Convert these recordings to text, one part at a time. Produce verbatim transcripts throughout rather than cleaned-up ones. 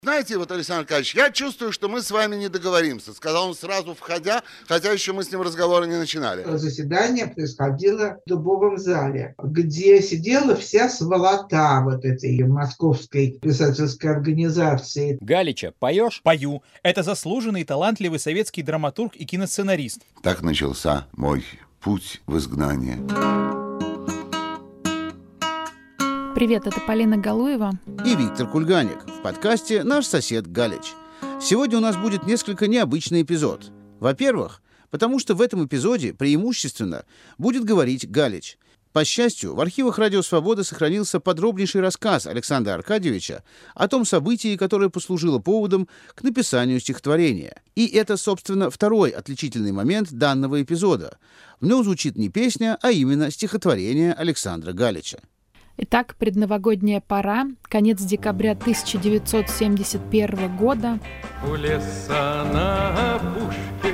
Знаете, вот, Александр Аркадьевич, я чувствую, что мы с вами не договоримся, сказал он сразу входя, хотя еще мы с ним разговора не начинали. Заседание происходило в Дубовом зале, где сидела вся сволота вот этой московской писательской организации. Галича, поешь? Пою. Это заслуженный и талантливый советский драматург и киносценарист. Так начался мой путь в изгнание. Привет, это Полина Галуева и Виктор Кульганик в подкасте «Наш сосед Галич». Сегодня у нас будет несколько необычный эпизод. Во-первых, потому что в этом эпизоде преимущественно будет говорить Галич. По счастью, в архивах «Радио Свобода» сохранился подробнейший рассказ Александра Аркадьевича о том событии, которое послужило поводом к написанию стихотворения. И это, собственно, второй отличительный момент данного эпизода. В нем звучит не песня, а именно стихотворение Александра Галича. Итак, предновогодняя пора, конец декабря тысяча девятьсот семьдесят первого года. У леса на опушке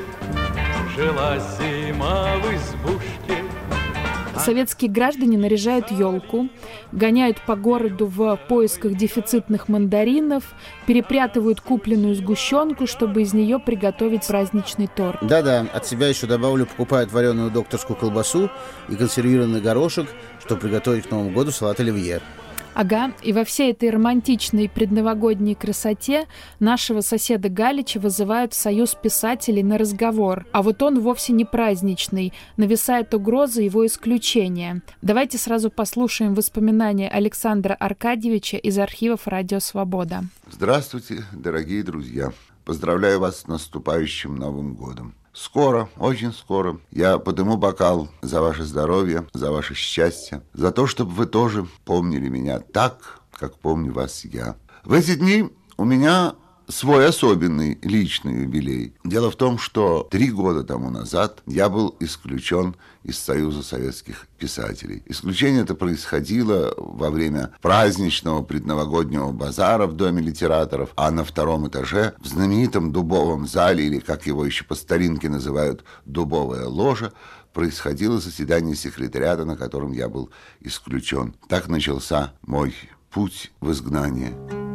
жила зима в избушке. Советские граждане наряжают елку, гоняют по городу в поисках дефицитных мандаринов, перепрятывают купленную сгущенку, чтобы из нее приготовить праздничный торт. Да-да, от себя еще добавлю, покупают вареную докторскую колбасу и консервированный горошек, чтобы приготовить к Новому году салат оливье. Ага, и во всей этой романтичной предновогодней красоте нашего соседа Галича вызывают в Союз писателей на разговор. А вот он вовсе не праздничный, нависает угроза его исключения. Давайте сразу послушаем воспоминания Александра Аркадьевича из архивов «Радио Свобода». Здравствуйте, дорогие друзья. Поздравляю вас с наступающим Новым годом. Скоро, очень скоро я подниму бокал за ваше здоровье, за ваше счастье, за то, чтобы вы тоже помнили меня так, как помню вас я. В эти дни у меня свой особенный личный юбилей. Дело в том, что три года тому назад я был исключен из Союза советских писателей. Исключение это происходило во время праздничного предновогоднего базара в Доме литераторов, а на втором этаже в знаменитом Дубовом зале, или как его еще по старинке называют, Дубовая ложа, происходило заседание секретариата, на котором я был исключен. Так начался мой путь в изгнание.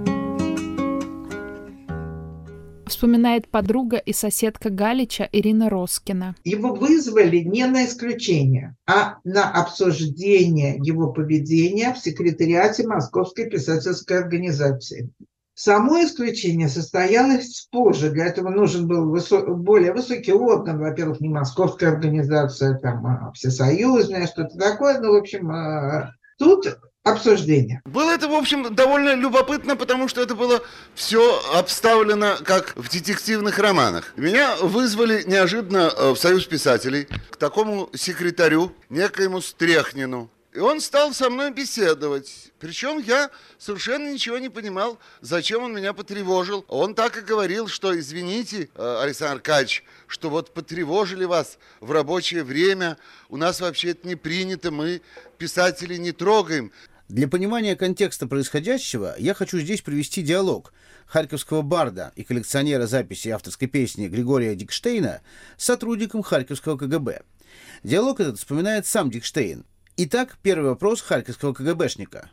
Вспоминает подруга и соседка Галича Ирина Роскина. Его вызвали не на исключение, а на обсуждение его поведения в секретариате Московской писательской организации. Само исключение состоялось позже. Для этого нужен был высо- более высокий орган. Во-первых, не Московская организация, там, а всесоюзная, что-то такое. Ну, в общем, а, тут... обсуждение. Было это, в общем, довольно любопытно, потому что это было все обставлено, как в детективных романах. Меня вызвали неожиданно в Союз писателей к такому секретарю, некоему Стряхнину. И он стал со мной беседовать. Причем я совершенно ничего не понимал, зачем он меня потревожил. Он так и говорил, что извините, Александр Аркадьевич, что вот потревожили вас в рабочее время. У нас вообще это не принято, мы писателей не трогаем. Для понимания контекста происходящего я хочу здесь привести диалог харьковского барда и коллекционера записей авторской песни Григория Дикштейна с сотрудником харьковского ка гэ бэ. Диалог этот вспоминает сам Дикштейн. Итак, первый вопрос харьковского ка гэ бэшника.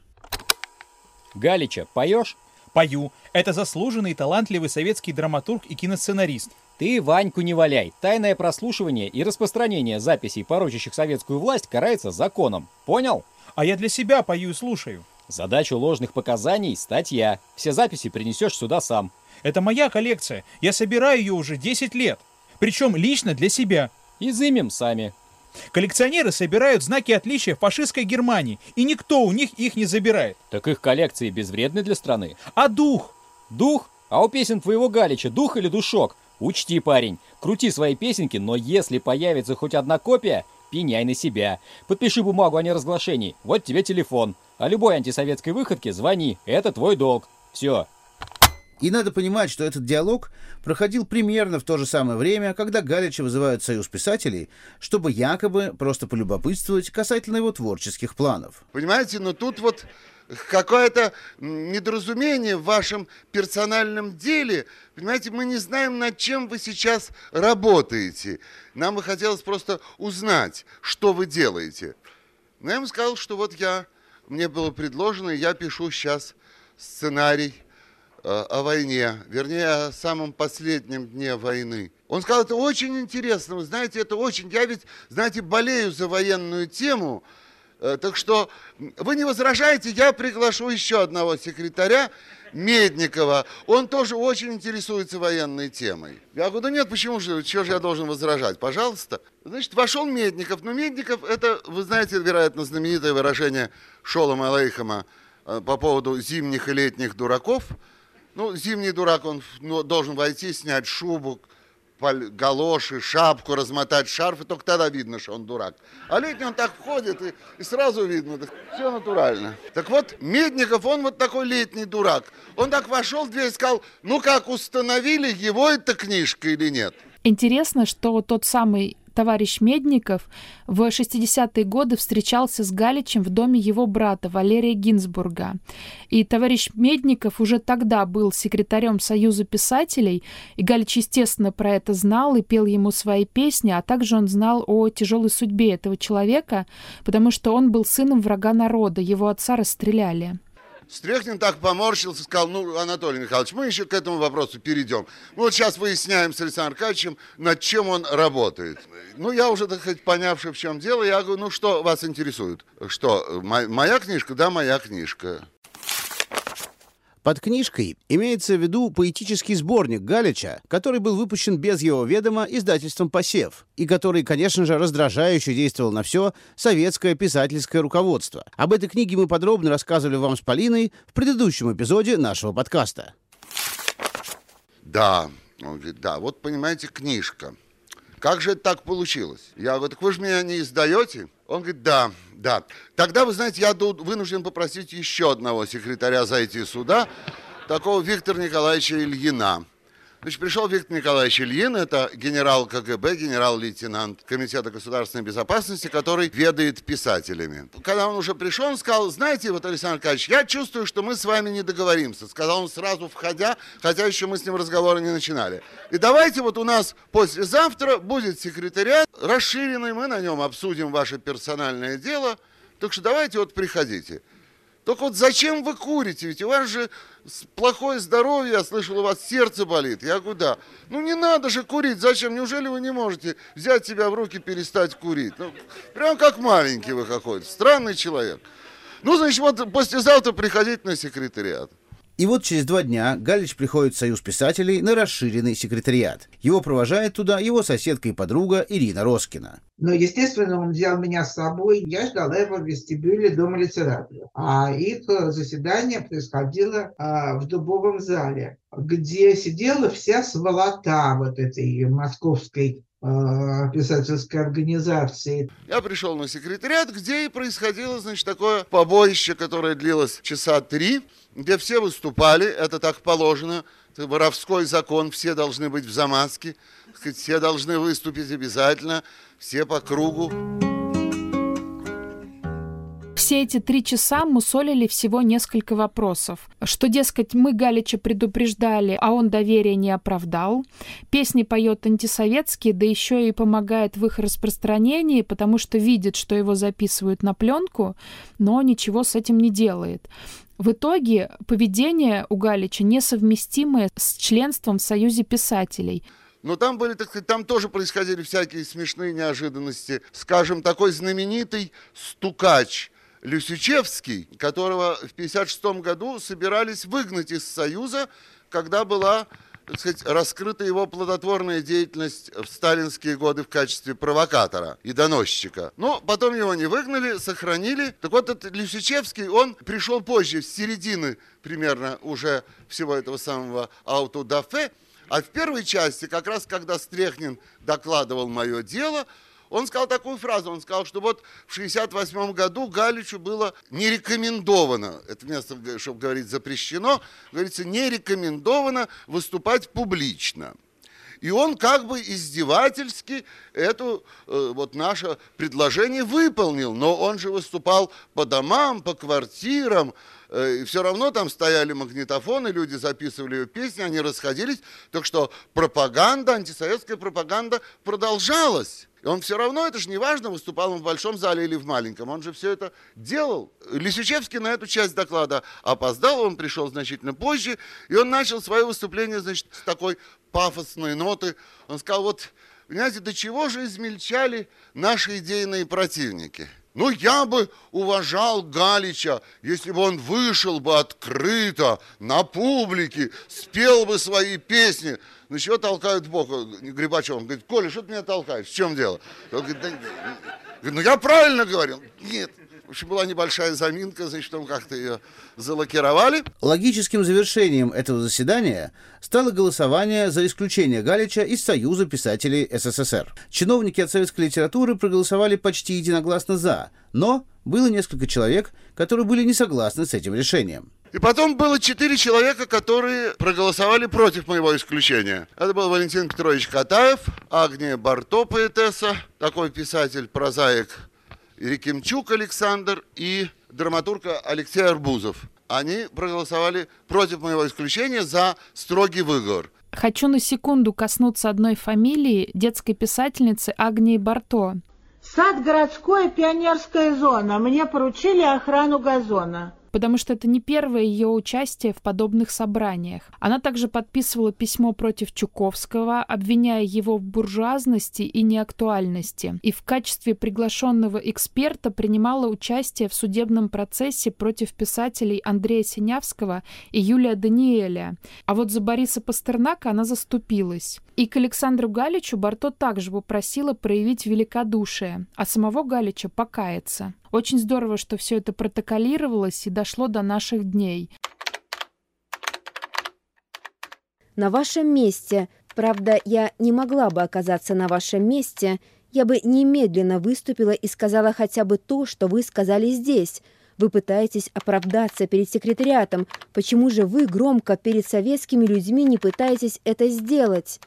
Галича, поешь? Пою. Это заслуженный и талантливый советский драматург и киносценарист. Ты Ваньку не валяй. Тайное прослушивание и распространение записей, порочащих советскую власть, карается законом. Понял? А я для себя пою и слушаю. Задачу ложных показаний — статья. Все записи принесешь сюда сам. Это моя коллекция. Я собираю ее уже десять лет. Причем лично для себя. Изымем сами. Коллекционеры собирают знаки отличия в фашистской Германии, и никто у них их не забирает. Так их коллекции безвредны для страны. А дух? Дух? А у песен твоего Галича дух или душок? Учти, парень, крути свои песенки, но если появится хоть одна копия, пеняй на себя. Подпиши бумагу о неразглашении, вот тебе телефон. О любой антисоветской выходке звони, это твой долг. Все. И надо понимать, что этот диалог проходил примерно в то же самое время, когда Галича вызывают в Союз писателей, чтобы якобы просто полюбопытствовать касательно его творческих планов. Понимаете, но тут вот какое-то недоразумение в вашем персональном деле. Понимаете, мы не знаем, над чем вы сейчас работаете. Нам бы хотелось просто узнать, что вы делаете. Но я ему сказал, что вот я, мне было предложено, я пишу сейчас сценарий о войне, вернее, о самом последнем дне войны. Он сказал, это очень интересно, вы знаете, это очень, я ведь, знаете, болею за военную тему, так что вы не возражаете, я приглашу еще одного секретаря, Медникова, он тоже очень интересуется военной темой. Я говорю, да нет, почему же, чего же я должен возражать, пожалуйста. Значит, вошел Медников, но Медников, это, вы знаете, вероятно, знаменитое выражение Шолома Алейхема по поводу зимних и летних дураков. Ну, зимний дурак, он ну, должен войти, снять шубу, галоши, шапку, размотать шарф, и только тогда видно, что он дурак. А летний он так входит, и, и сразу видно, так, все натурально. Так вот, Медников, он вот такой летний дурак. Он так вошел в дверь и сказал, ну как, установили, его это книжка или нет? Интересно, что тот самый товарищ Медников в шестидесятые годы встречался с Галичем в доме его брата Валерия Гинзбурга. И товарищ Медников уже тогда был секретарем Союза писателей, и Галич, естественно, про это знал и пел ему свои песни, а также он знал о тяжелой судьбе этого человека, потому что он был сыном врага народа, его отца расстреляли. Стрехнин так поморщился, сказал, ну, Анатолий Михайлович, мы еще к этому вопросу перейдем. Вот сейчас выясняем с Александром Аркадьевичем, над чем он работает. Ну, я уже, так сказать, понявший, в чем дело, я говорю, ну, что вас интересует? Что, моя книжка? Да, моя книжка. Под книжкой имеется в виду поэтический сборник Галича, который был выпущен без его ведома издательством «Посев», и который, конечно же, раздражающе действовал на все советское писательское руководство. Об этой книге мы подробно рассказывали вам с Полиной в предыдущем эпизоде нашего подкаста. Да, он говорит, да, вот понимаете, книжка. Как же это так получилось? Я говорю, так вы же меня не издаете? Он говорит, да, да. Тогда, вы знаете, я вынужден попросить еще одного секретаря зайти сюда, такого Виктора Николаевича Ильина. Значит, пришел Виктор Николаевич Ильин, это генерал ка гэ бэ, генерал-лейтенант Комитета государственной безопасности, который ведает писателями. Когда он уже пришел, он сказал, знаете, вот, Александр Аркадьевич, я чувствую, что мы с вами не договоримся, сказал он сразу входя, хотя еще мы с ним разговора не начинали. И давайте вот у нас послезавтра будет секретариат расширенный, мы на нем обсудим ваше персональное дело, так что давайте вот приходите. Только вот зачем вы курите? Ведь у вас же плохое здоровье, я слышал, у вас сердце болит. Я говорю, да. Ну не надо же курить, зачем? Неужели вы не можете взять себя в руки и перестать курить? Ну, прям как маленький вы какой-то, странный человек. Ну, значит, вот послезавтра приходите на секретариат. И вот через два дня Галич приходит в Союз писателей на расширенный секретариат. Его провожает туда его соседка и подруга Ирина Роскина. Ну, естественно, он взял меня с собой. Я ждала его в вестибюле Дома литературы. А их заседание происходило а, в Дубовом зале, где сидела вся сволота вот этой московской писательской организации. Я пришел на секретариат, где и происходило, значит, такое побоище, которое длилось часа три, где все выступали, это так положено, это воровской закон, все должны быть в замазке, все должны выступить обязательно, все по кругу. Все эти три часа мусолили всего несколько вопросов. Что, дескать, мы Галича предупреждали, а он доверия не оправдал. Песни поет антисоветские, да еще и помогает в их распространении, потому что видит, что его записывают на пленку, но ничего с этим не делает. В итоге поведение у Галича несовместимое с членством в Союзе писателей. Но там были, так сказать, там тоже происходили всякие смешные неожиданности. Скажем, такой знаменитый стукач Люсючевский, которого в пятьдесят шестом году собирались выгнать из Союза, когда была, так сказать, раскрыта его плодотворная деятельность в сталинские годы в качестве провокатора и доносчика. Но потом его не выгнали, сохранили. Так вот, этот Люсючевский, он пришел позже, с середины примерно уже всего этого самого аутодафе, а в первой части, как раз когда Стрехнин докладывал мое дело, он сказал такую фразу, он сказал, что вот в шестьдесят восьмом году Галичу было не рекомендовано, это место, чтобы говорить, запрещено, говорится, не рекомендовано выступать публично. И он как бы издевательски это э, вот наше предложение выполнил, но он же выступал по домам, по квартирам, И все равно там стояли магнитофоны, люди записывали ее песни, они расходились. Так что пропаганда, антисоветская пропаганда продолжалась. И он все равно, это же не важно, выступал он в большом зале или в маленьком, он же все это делал. Лисичевский на эту часть доклада опоздал, он пришел значительно позже, и он начал свое выступление, значит, с такой пафосной ноты. Он сказал, вот, понимаете, до чего же измельчали наши идейные противники? Ну, я бы уважал Галича, если бы он вышел бы открыто на публике, спел бы свои песни. Ну, чего толкают в бок? Грибачев, он говорит, Коля, что ты меня толкаешь? В чем дело? Он говорит, да, ну, я правильно говорил. Нет. В общем, была небольшая заминка, значит, там как-то ее залакировали. Логическим завершением этого заседания стало голосование за исключение Галича из Союза писателей СССР. Чиновники от советской литературы проголосовали почти единогласно «за», но было несколько человек, которые были не согласны с этим решением. И потом было четыре человека, которые проголосовали против моего исключения. Это был Валентин Петрович Катаев, Агния Барто, поэтесса, такой писатель, прозаик, Рекимчук Александр и драматург Алексей Арбузов. Они проголосовали против моего исключения за строгий выговор. Хочу на секунду коснуться одной фамилии детской писательницы Агнии Барто. Сад городской, пионерская зона. Мне поручили охрану газона. Потому что это не первое ее участие в подобных собраниях. Она также подписывала письмо против Чуковского, обвиняя его в буржуазности и неактуальности, и в качестве приглашенного эксперта принимала участие в судебном процессе против писателей Андрея Синявского и Юлия Даниэля. А вот за Бориса Пастернака она заступилась. И к Александру Галичу Барто также попросила проявить великодушие, а самого Галича покаяться. Очень здорово, что все это протоколировалось и дошло до наших дней. На вашем месте, правда, я не могла бы оказаться на вашем месте, я бы немедленно выступила и сказала хотя бы то, что вы сказали здесь. Вы пытаетесь оправдаться перед секретариатом. Почему же вы громко перед советскими людьми не пытаетесь это сделать?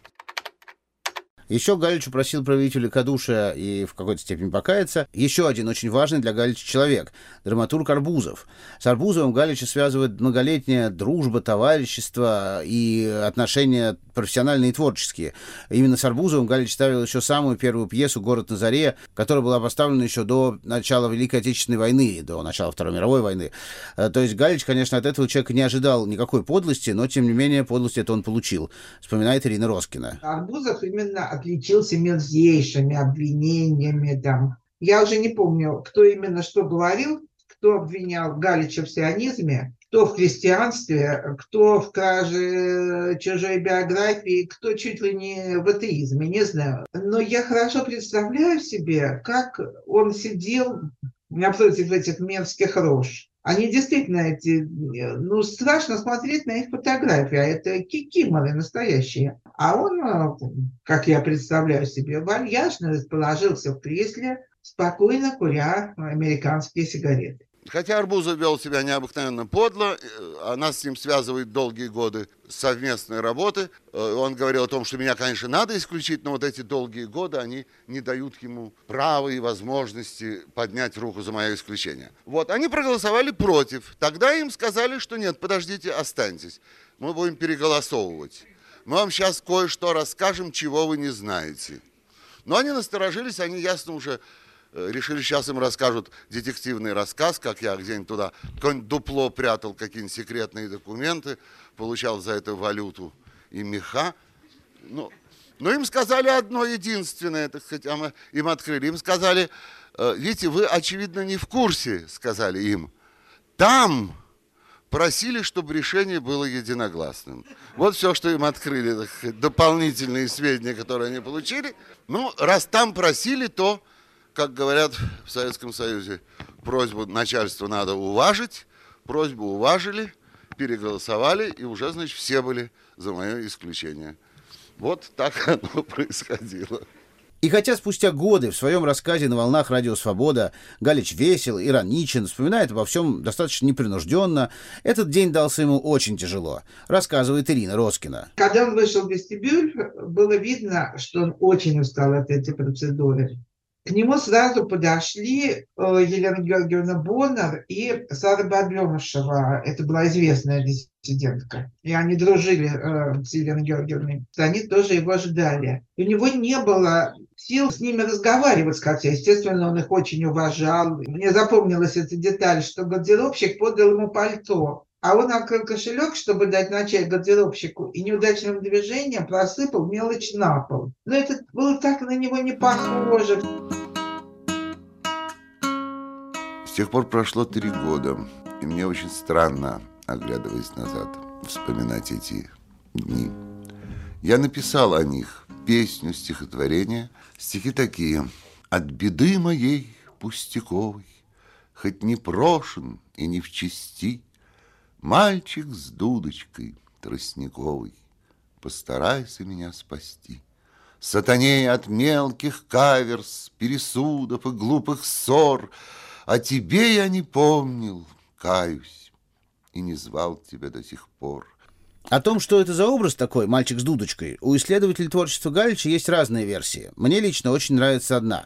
Еще Галич просил проявить великодушие и в какой-то степени покаяться. Еще один очень важный для Галича человек – драматург Арбузов. С Арбузовым Галича связывает многолетняя дружба, товарищество и отношения профессиональные и творческие. Именно с Арбузовым Галич ставил еще самую первую пьесу «Город на заре», которая была поставлена еще до начала Великой Отечественной войны, до начала Второй мировой войны. То есть Галич, конечно, от этого человека не ожидал никакой подлости, но, тем не менее, подлость это он получил, вспоминает Ирина Роскина. Арбузов именно отличился мерзейшими обвинениями. Там. Я уже не помню, кто именно что говорил, кто обвинял Галича в сионизме, кто в христианстве, кто в краже чужой биографии, кто чуть ли не в атеизме, не знаю. Но я хорошо представляю себе, как он сидел напротив этих мерзких рож. Они действительно эти, ну, страшно смотреть на их фотографии, а это кикиморы настоящие. А он, как я представляю себе, вальяжно расположился в кресле, спокойно куря американские сигареты. Хотя Арбузов вел себя необыкновенно подло, а нас с ним связывают долгие годы совместной работы. Он говорил о том, что меня, конечно, надо исключить, но вот эти долгие годы, они не дают ему права и возможности поднять руку за мое исключение. Вот, они проголосовали против. Тогда им сказали, что нет, подождите, останьтесь. Мы будем переголосовывать. Мы вам сейчас кое-что расскажем, чего вы не знаете. Но они насторожились, они ясно уже решили, сейчас им расскажут детективный рассказ, как я где-нибудь туда какое-нибудь дупло прятал, какие-нибудь секретные документы, получал за это валюту и меха. Ну, но им сказали одно единственное, так сказать, а мы им открыли. Им сказали, видите, вы, очевидно, не в курсе, сказали им. Там просили, чтобы решение было единогласным. Вот все, что им открыли, так сказать, дополнительные сведения, которые они получили. Ну, раз там просили, то, как говорят в Советском Союзе, просьбу начальства надо уважить, просьбу уважили, переголосовали, и уже, значит, все были за мое исключение. Вот так оно происходило. И хотя спустя годы в своем рассказе «На волнах Радио Свобода» Галич весел, ироничен, вспоминает обо всем достаточно непринужденно, этот день дался ему очень тяжело, рассказывает Ирина Роскина. Когда он вышел в вестибюль, было видно, что он очень устал от этой процедуры. К нему сразу подошли Елена Георгиевна Боннер и Сара Баблемышева. Это была известная диссидентка. И они дружили э, с Еленой Георгиевной. Они тоже его ждали. И у него не было сил с ними разговаривать, хотя, естественно, он их очень уважал. Мне запомнилась эта деталь, что гардеробщик подал ему пальто. А он открыл кошелек, чтобы дать на чай гардеробщику, и неудачным движением просыпал мелочь на пол. Но это было так на него не похоже. С тех пор прошло три года, и мне очень странно, оглядываясь назад, вспоминать эти дни. Я написал о них песню, стихотворение. Стихи такие: «От беды моей пустяковой, хоть не прошен и не в чести, мальчик с дудочкой тростниковой, постарайся меня спасти. Сатаней от мелких каверс, пересудов и глупых ссор, о тебе я не помнил, каюсь, и не звал тебя до сих пор». О том, что это за образ такой, мальчик с дудочкой, у исследователей творчества Галича есть разные версии. Мне лично очень нравится одна.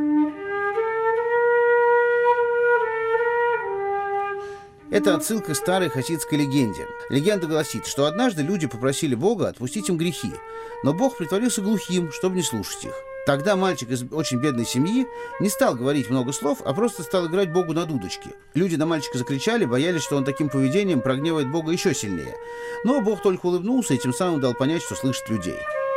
Это отсылка к старой хасидской легенде. Легенда гласит, что однажды люди попросили Бога отпустить им грехи, но Бог притворился глухим, чтобы не слушать их. Тогда мальчик из очень бедной семьи не стал говорить много слов, а просто стал играть Богу на дудочке. Люди на мальчика закричали, боялись, что он таким поведением прогневает Бога еще сильнее. Но Бог только улыбнулся и тем самым дал понять, что слышит людей.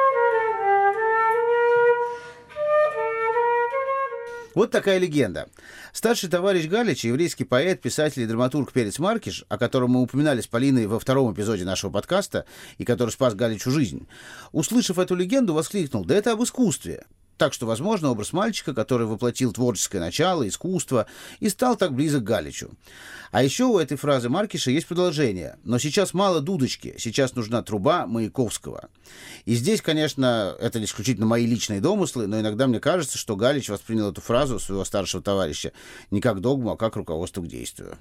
Вот такая легенда. Старший товарищ Галича, еврейский поэт, писатель и драматург Перец Маркиш, о котором мы упоминали с Полиной во втором эпизоде нашего подкаста и который спас Галичу жизнь, услышав эту легенду, воскликнул: «Да это об искусстве». Так что, возможно, образ мальчика, который воплотил творческое начало, искусство, и стал так близок к Галичу. А еще у этой фразы Маркиша есть продолжение. «Но сейчас мало дудочки, сейчас нужна труба Маяковского». И здесь, конечно, это исключительно мои личные домыслы, но иногда мне кажется, что Галич воспринял эту фразу своего старшего товарища не как догму, а как руководство к действию.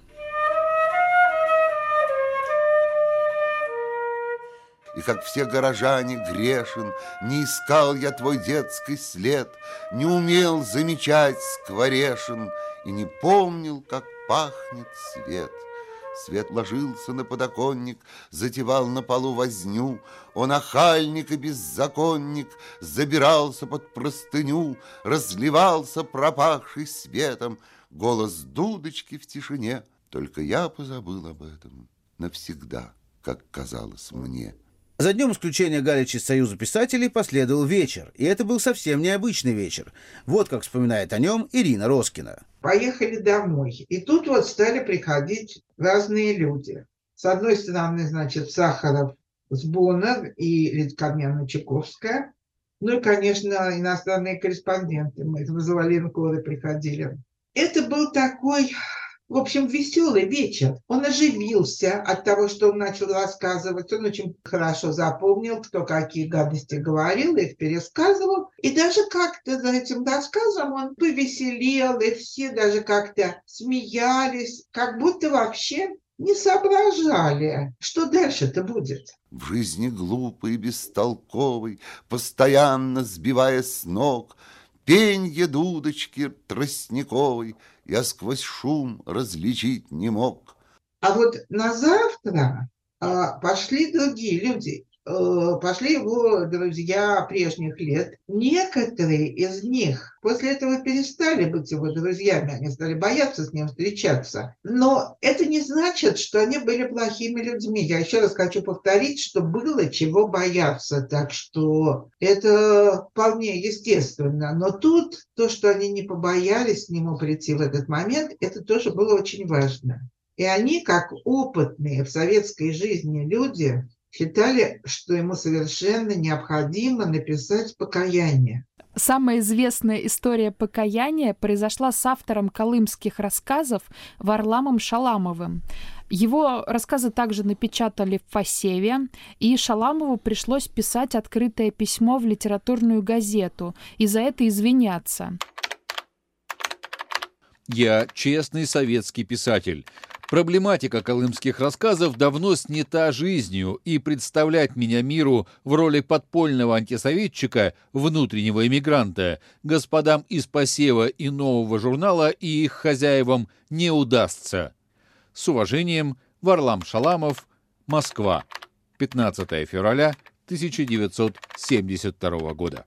И как все горожане грешен, не искал я твой детский след, не умел замечать скворешин и не помнил, как пахнет свет. Свет ложился на подоконник, затевал на полу возню, он охальник и беззаконник, забирался под простыню, разливался пропахший светом, голос дудочки в тишине. Только я позабыл об этом навсегда, как казалось мне. За днем исключения Галича из Союза писателей последовал вечер, и это был совсем необычный вечер. Вот как вспоминает о нем Ирина Роскина. Поехали домой, и тут вот стали приходить разные люди. С одной стороны, значит, Сахаров с Боннер и Литкармяна Чайковская, ну и, конечно, иностранные корреспонденты. Мы из Заваленкова приходили. Это был такой... В общем, веселый вечер. Он оживился от того, что он начал рассказывать. Он очень хорошо запомнил, кто какие гадости говорил, их пересказывал. И даже как-то за этим рассказом он повеселел, и все даже как-то смеялись, как будто вообще не соображали, что дальше-то будет. В жизни глупый, бестолковый, постоянно сбивая с ног, пенье дудочки тростниковой я сквозь шум различить не мог. А вот на завтра а, пошли другие люди, а, пошли его друзья прежних лет. Некоторые из них после этого перестали быть его друзьями, они стали бояться с ним встречаться. Но это не значит, что они были плохими людьми. Я еще раз хочу повторить, что было чего бояться, так что это вполне естественно. Но тут то, что они не побоялись к нему прийти в этот момент, это тоже было очень важно. И они, как опытные в советской жизни люди, считали, что ему совершенно необходимо написать покаяние. Самая известная история покаяния произошла с автором колымских рассказов Варламом Шаламовым. Его рассказы также напечатали в Фасеве, и Шаламову пришлось писать открытое письмо в литературную газету и за это извиняться. Я честный советский писатель. Проблематика колымских рассказов давно снята жизнью, и представлять меня миру в роли подпольного антисоветчика, внутреннего эмигранта, господам из «Посева» и «Нового журнала» и их хозяевам не удастся. С уважением, Варлам Шаламов, Москва, пятнадцатое февраля тысяча девятьсот семьдесят второго года.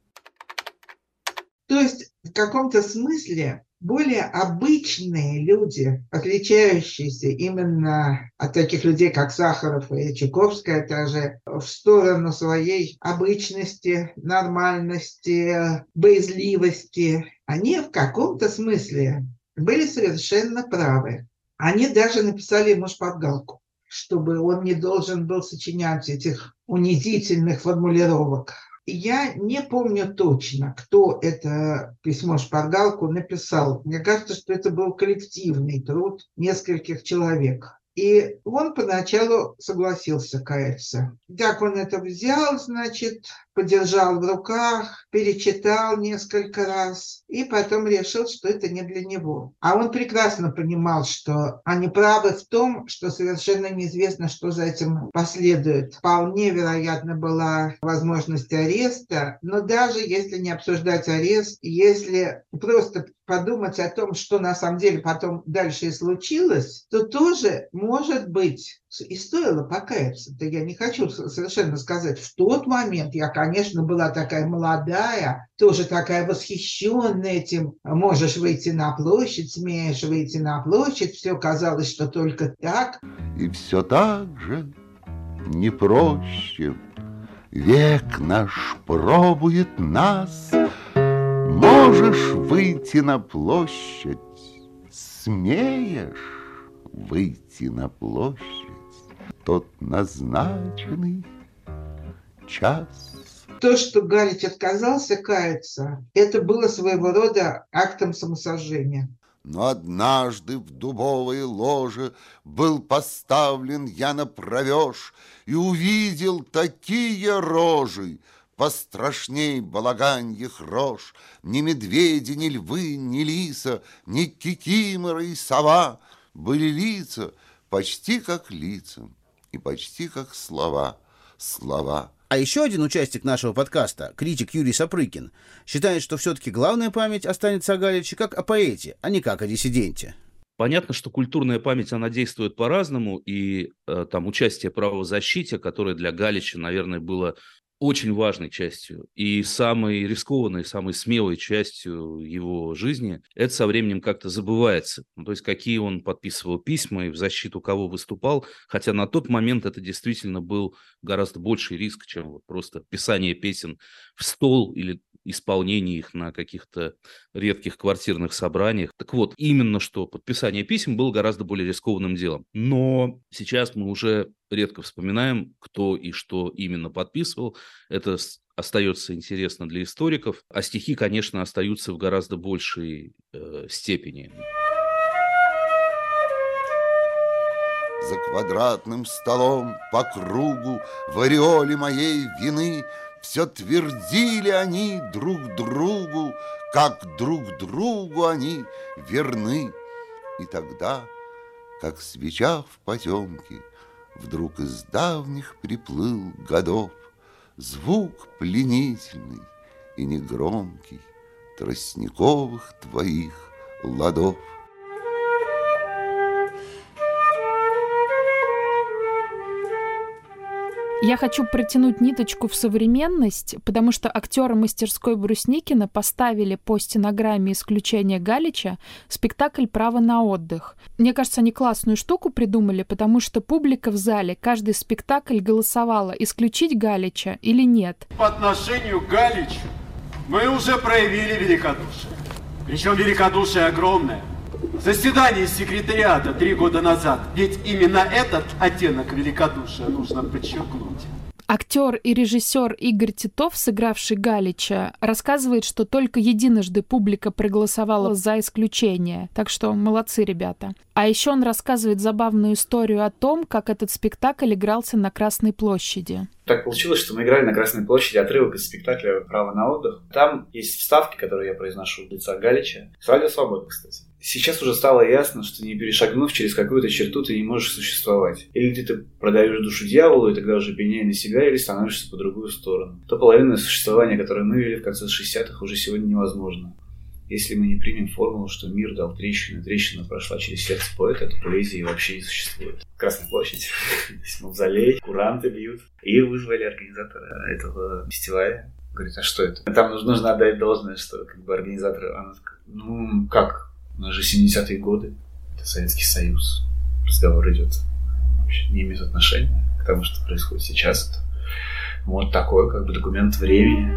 То есть в каком-то смысле более обычные люди, отличающиеся именно от таких людей, как Сахаров и Чайковская, даже в сторону своей обычности, нормальности, боязливости, они в каком-то смысле были совершенно правы. Они даже написали ему шпаргалку, чтобы он не должен был сочинять этих унизительных формулировок. Я не помню точно, кто это письмо-шпаргалку написал. Мне кажется, что это был коллективный труд нескольких человек. И он поначалу согласился каяться. Так он это взял, значит, подержал в руках, перечитал несколько раз и потом решил, что это не для него. А он прекрасно понимал, что они правы в том, что совершенно неизвестно, что за этим последует. Вполне вероятно была возможность ареста, но даже если не обсуждать арест, если просто подумать о том, что на самом деле потом дальше и случилось, то тоже, может быть, и стоило покаяться. Да я не хочу совершенно сказать. В тот момент я, конечно, была такая молодая, тоже такая восхищенная этим. Можешь выйти на площадь, смеешь выйти на площадь. Все казалось, что только так. И все так же не проще. Век наш пробует нас. Можешь выйти на площадь, смеешь выйти на площадь, тот назначенный час. То, что Галич отказался каяться, это было своего рода актом самосожжения. Но однажды в дубовое ложе был поставлен я на провеж и увидел такие рожи, пострашней балаганьих рож, ни медведи, ни львы, ни лиса, ни кикимора и сова. Были лица почти как лица и почти как слова, слова. А еще один участник нашего подкаста, критик Юрий Сапрыкин, считает, что все-таки главная память останется о Галиче как о поэте, а не как о диссиденте. Понятно, что культурная память, она действует по-разному, и э, там участие в правозащите, которое для Галича, наверное, было очень важной частью и самой рискованной, самой смелой частью его жизни, это со временем как-то забывается. Ну, то есть какие он подписывал письма и в защиту кого выступал, хотя на тот момент это действительно был гораздо больший риск, чем вот просто писание песен в стол или исполнение их на каких-то редких квартирных собраниях. Так вот, именно что подписание писем было гораздо более рискованным делом. Но сейчас мы уже редко вспоминаем, кто и что именно подписывал. Это остается интересно для историков. А стихи, конечно, остаются в гораздо большей э, степени. За квадратным столом по кругу в ореоле моей вины все твердили они друг другу, как друг другу они верны. И тогда, как свеча в потемке, вдруг из давних приплыл годов звук пленительный и негромкий тростниковых твоих ладов. Я хочу протянуть ниточку в современность, потому что актеры мастерской Брусникина поставили по стенограмме исключения Галича спектакль «Право на отдых». Мне кажется, они классную штуку придумали, потому что публика в зале каждый спектакль голосовала, исключить Галича или нет. По отношению к Галичу мы уже проявили великодушие. Причем великодушие огромное. Заседание секретариата три года назад. Ведь именно этот оттенок великодушия нужно подчеркнуть. Актер и режиссер Игорь Титов, сыгравший Галича, рассказывает, что только единожды публика проголосовала за исключение. Так что молодцы, ребята. А еще он рассказывает забавную историю о том, как этот спектакль игрался на Красной площади. Так получилось, что мы играли на Красной площади отрывок из спектакля «Право на отдых». Там есть вставки, которые я произношу от лица Галича. С «Радио Свобода», кстати. Сейчас уже стало ясно, что не перешагнув через какую-то черту, ты не можешь существовать. Или ты, ты продаешь душу дьяволу, и тогда уже пеняй на себя, или становишься по другую сторону. То половинное существование, которое мы вели в конце шестидесятых, уже сегодня невозможно. Если мы не примем формулу, что мир дал трещину, трещина прошла через сердце поэта, то поэзии вообще не существует. Красная площадь, мавзолей, куранты бьют. И вызвали организатора этого фестиваля. Говорит, а что это? Там нужно, нужно отдать должное, что как бы организаторы... Она такая, ну, как? У нас же семидесятые годы. Это Советский Союз. Разговор идет. Вообще не имеет отношения к тому, что происходит сейчас. Это вот такой, как бы, документ времени.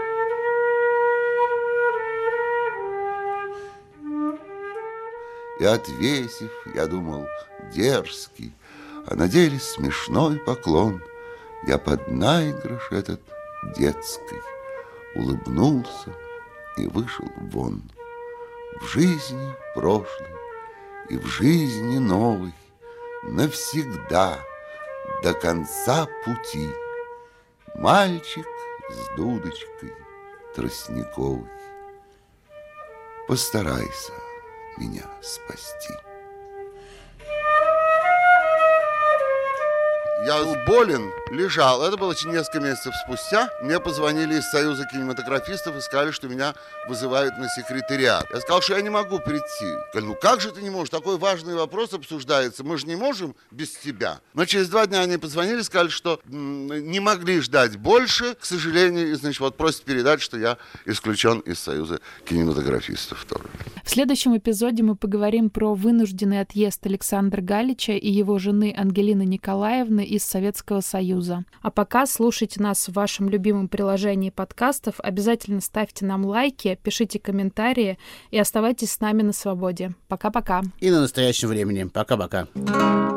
И отвесив, я думал, дерзкий, а на деле смешной поклон, я под наигрыш этот детский улыбнулся и вышел вон. В жизни прошлой и в жизни новой навсегда до конца пути мальчик с дудочкой тростниковой. Постарайся меня спасти. Я болен, лежал. Это было несколько месяцев спустя. Мне позвонили из Союза кинематографистов и сказали, что меня вызывают на секретариат. Я сказал, что я не могу прийти. Сказали, ну как же ты не можешь? Такой важный вопрос обсуждается. Мы же не можем без тебя. Но через два дня они позвонили и сказали, что м- не могли ждать больше. К сожалению, и, значит, вот просят передать, что я исключен из Союза кинематографистов тоже. В следующем эпизоде мы поговорим про вынужденный отъезд Александра Галича и его жены Ангелины Николаевны из Советского Союза. А пока слушайте нас в вашем любимом приложении подкастов, обязательно ставьте нам лайки, пишите комментарии и оставайтесь с нами на свободе. Пока-пока. И на настоящем времени. Пока-пока.